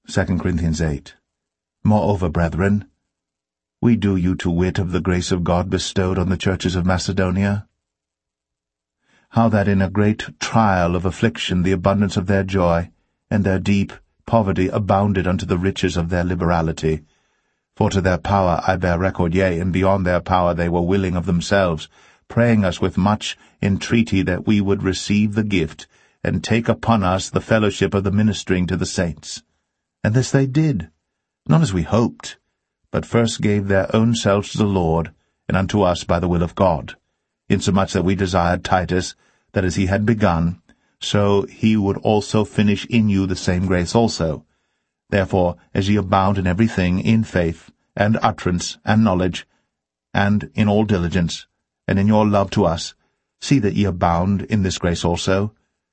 2 Corinthians 8. Moreover, brethren, we do you to wit of the grace of God bestowed on the churches of Macedonia, how that in a great trial of affliction the abundance of their joy and their deep poverty abounded unto the riches of their liberality. For to their power I bear record, yea, and beyond their power they were willing of themselves, praying us with much entreaty that we would receive the gift, and take upon us the fellowship of the ministering to the saints. And this they did, not as we hoped, but first gave their own selves to the Lord, and unto us by the will of God, insomuch that we desired Titus, that as he had begun, so he would also finish in you the same grace also. Therefore, as ye abound in everything, in faith, and utterance, and knowledge, and in all diligence, and in your love to us, see that ye abound in this grace also.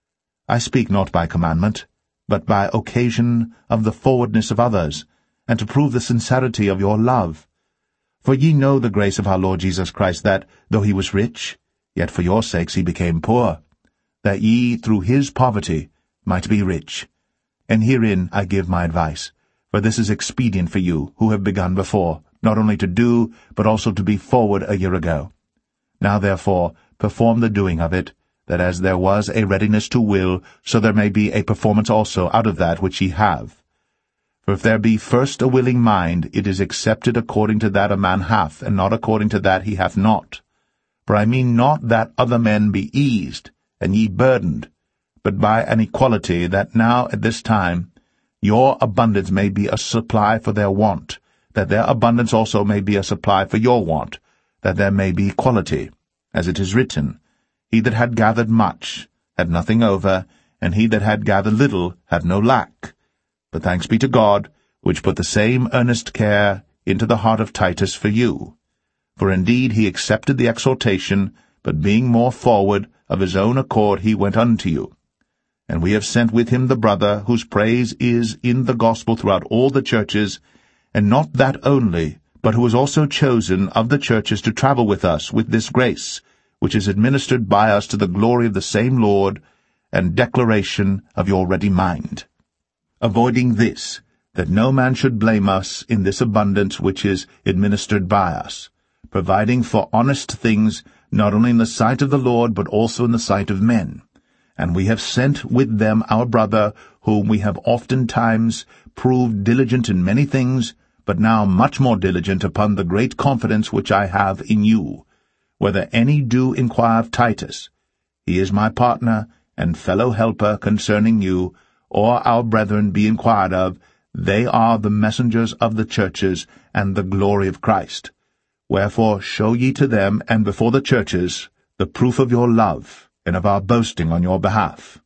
I speak not by commandment, but by occasion of the forwardness of others, and to prove the sincerity of your love. For ye know the grace of our Lord Jesus Christ, that, though he was rich, yet for your sakes he became poor, that ye through his poverty might be rich. And herein I give my advice, for this is expedient for you, who have begun before, not only to do, but also to be forward a year ago. Now therefore perform the doing of it, that as there was a readiness to will, so there may be a performance also out of that which ye have. For if there be first a willing mind, it is accepted according to that a man hath, and not according to that he hath not. For I mean not that other men be eased, and ye burdened, but by an equality, that now at this time your abundance may be a supply for their want, that their abundance also may be a supply for your want, that there may be equality. As it is written, He that had gathered much had nothing over, and he that had gathered little had no lack. But thanks be to God, which put the same earnest care into the heart of Titus for you. For indeed he accepted the exhortation, but being more forward, of his own accord he went unto you. And we have sent with him the brother, whose praise is in the gospel throughout all the churches, and not that only, but who was also chosen of the churches to travel with us with this grace, which is administered by us to the glory of the same Lord, and declaration of your ready mind. Avoiding this, that no man should blame us in this abundance which is administered by us, providing for honest things, not only in the sight of the Lord, but also in the sight of men. And we have sent with them our brother, whom we have oftentimes proved diligent in many things, but now much more diligent upon the great confidence which I have in you. Whether any do inquire of Titus, he is my partner and fellow helper concerning you, or our brethren be inquired of, they are the messengers of the churches and the glory of Christ. Wherefore show ye to them and before the churches the proof of your love, and of our boasting on your behalf.